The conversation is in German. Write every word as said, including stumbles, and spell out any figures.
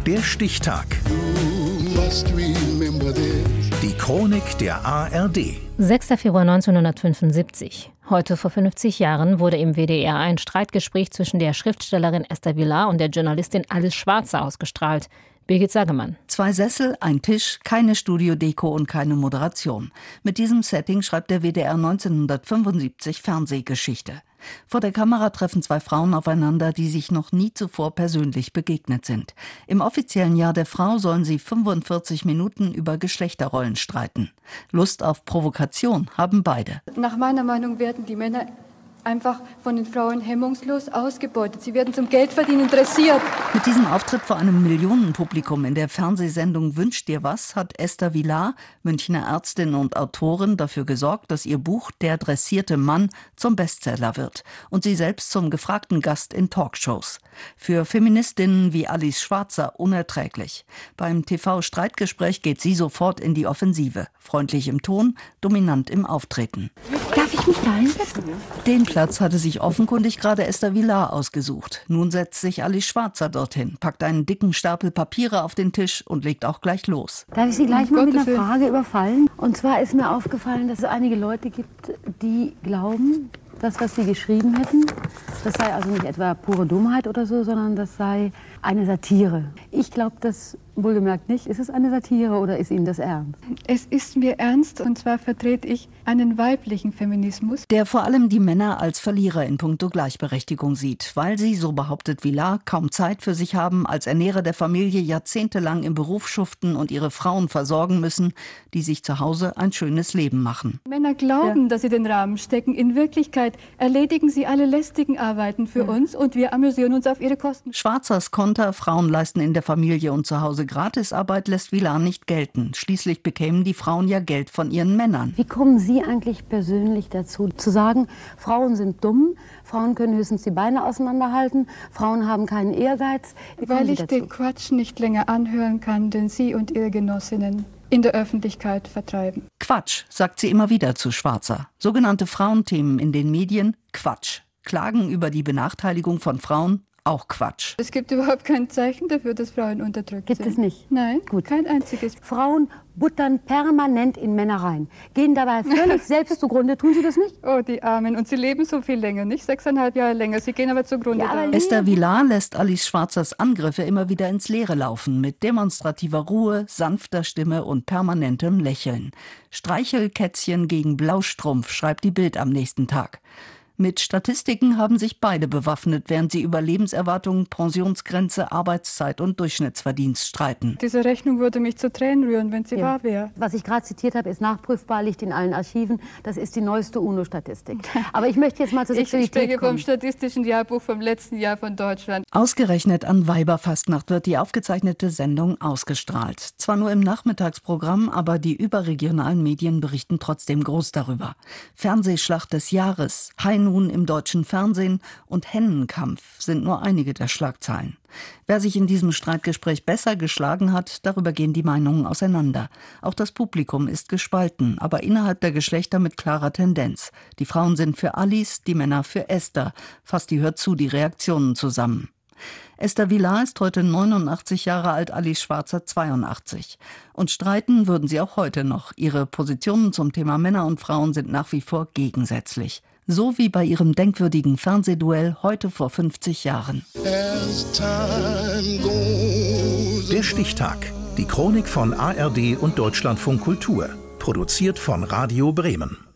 Der Stichtag. Die Chronik der A R D. sechster Februar neunzehnhundertfünfundsiebzig. Heute vor fünfzig Jahren wurde im W D R ein Streitgespräch zwischen der Schriftstellerin Esther Vilar und der Journalistin Alice Schwarzer ausgestrahlt. Birgit Sagemann. Zwei Sessel, ein Tisch, keine Studiodeko und keine Moderation. Mit diesem Setting schreibt der W D R neunzehnhundertfünfundsiebzig Fernsehgeschichte. Vor der Kamera treffen zwei Frauen aufeinander, die sich noch nie zuvor persönlich begegnet sind. Im offiziellen Jahr der Frau sollen sie fünfundvierzig Minuten über Geschlechterrollen streiten. Lust auf Provokation haben beide. Nach meiner Meinung werden die Männer einfach von den Frauen hemmungslos ausgebeutet. Sie werden zum Geldverdienen dressiert. Mit diesem Auftritt vor einem Millionenpublikum in der Fernsehsendung Wünsch dir was hat Esther Vilar, Münchner Ärztin und Autorin, dafür gesorgt, dass ihr Buch Der dressierte Mann zum Bestseller wird und sie selbst zum gefragten Gast in Talkshows. Für Feministinnen wie Alice Schwarzer unerträglich. Beim T V-Streitgespräch geht sie sofort in die Offensive. Freundlich im Ton, dominant im Auftreten. Darf ich mich da hinsetzen? Den Platz hatte sich offenkundig gerade Esther Vilar ausgesucht. Nun setzt sich Alice Schwarzer dorthin, packt einen dicken Stapel Papiere auf den Tisch und legt auch gleich los. Darf ich Sie gleich mal mit einer Frage überfallen? Und zwar ist mir aufgefallen, dass es einige Leute gibt, die glauben, das, was Sie geschrieben hätten, das sei also nicht etwa pure Dummheit oder so, sondern das sei eine Satire. Ich glaube das wohlgemerkt nicht. Ist es eine Satire oder ist Ihnen das ernst? Es ist mir ernst, und zwar vertrete ich einen weiblichen Feminismus, der vor allem die Männer als Verlierer in puncto Gleichberechtigung sieht, weil sie, so behauptet Vilar, kaum Zeit für sich haben, als Ernährer der Familie jahrzehntelang im Beruf schuften und ihre Frauen versorgen müssen, die sich zu Hause ein schönes Leben machen. Männer glauben, Ja. dass sie den Rahmen stecken. In Wirklichkeit erledigen sie alle lästigen Arbeiten für Ja. uns und wir amüsieren uns auf ihre Kosten. Schwarzers Konter, Frauen leisten in der Familie und zu Hause Gratisarbeit, lässt Vilar nicht gelten. Schließlich bekämen die Frauen ja Geld von ihren Männern. Wie kommen Sie eigentlich persönlich dazu, zu sagen, Frauen sind dumm, Frauen können höchstens die Beine auseinanderhalten, Frauen haben keinen Ehrgeiz? Wie kommen Weil Sie ich dazu? den Quatsch nicht länger anhören kann, den Sie und Ihre Genossinnen in der Öffentlichkeit vertreiben. Quatsch, sagt sie immer wieder zu Schwarzer. Sogenannte Frauenthemen in den Medien, Quatsch. Klagen über die Benachteiligung von Frauen, auch Quatsch. Es gibt überhaupt kein Zeichen dafür, dass Frauen unterdrückt Gibt sind. es nicht? Nein, Gut. kein einziges. Frauen buttern permanent in Männer rein, gehen dabei völlig selbst zugrunde. Tun Sie das nicht? Oh, die Armen. Und sie leben so viel länger, nicht sechseinhalb Jahre länger. Sie gehen aber zugrunde. Ja, aber daran. Esther Vilar lässt Alice Schwarzers Angriffe immer wieder ins Leere laufen, mit demonstrativer Ruhe, sanfter Stimme und permanentem Lächeln. Streichelkätzchen gegen Blaustrumpf, schreibt die Bild am nächsten Tag. Mit Statistiken haben sich beide bewaffnet, während sie über Lebenserwartung, Pensionsgrenze, Arbeitszeit und Durchschnittsverdienst streiten. Diese Rechnung würde mich zu Tränen rühren, wenn sie Ja. wahr wäre. Was ich gerade zitiert habe, ist nachprüfbar, liegt in allen Archiven. Das ist die neueste UNO-Statistik. Aber ich möchte jetzt mal zur Ich Sexualität spreche vom kommen. Statistischen Jahrbuch vom letzten Jahr von Deutschland. Ausgerechnet an Weiberfastnacht wird die aufgezeichnete Sendung ausgestrahlt. Zwar nur im Nachmittagsprogramm, aber die überregionalen Medien berichten trotzdem groß darüber. Fernsehschlacht des Jahres, High Noon im deutschen Fernsehen und Hennenkampf sind nur einige der Schlagzeilen. Wer sich in diesem Streitgespräch besser geschlagen hat, darüber gehen die Meinungen auseinander. Auch das Publikum ist gespalten, aber innerhalb der Geschlechter mit klarer Tendenz. Die Frauen sind für Alice, die Männer für Esther. Fasst die Hört zu die Reaktionen zusammen. Esther Vilar ist heute neunundachtzig Jahre alt, Alice Schwarzer zweiundachtzig. Und streiten würden sie auch heute noch. Ihre Positionen zum Thema Männer und Frauen sind nach wie vor gegensätzlich. So wie bei ihrem denkwürdigen Fernsehduell heute vor fünfzig Jahren. Der Stichtag. Die Chronik von A R D und Deutschlandfunk Kultur. Produziert von Radio Bremen.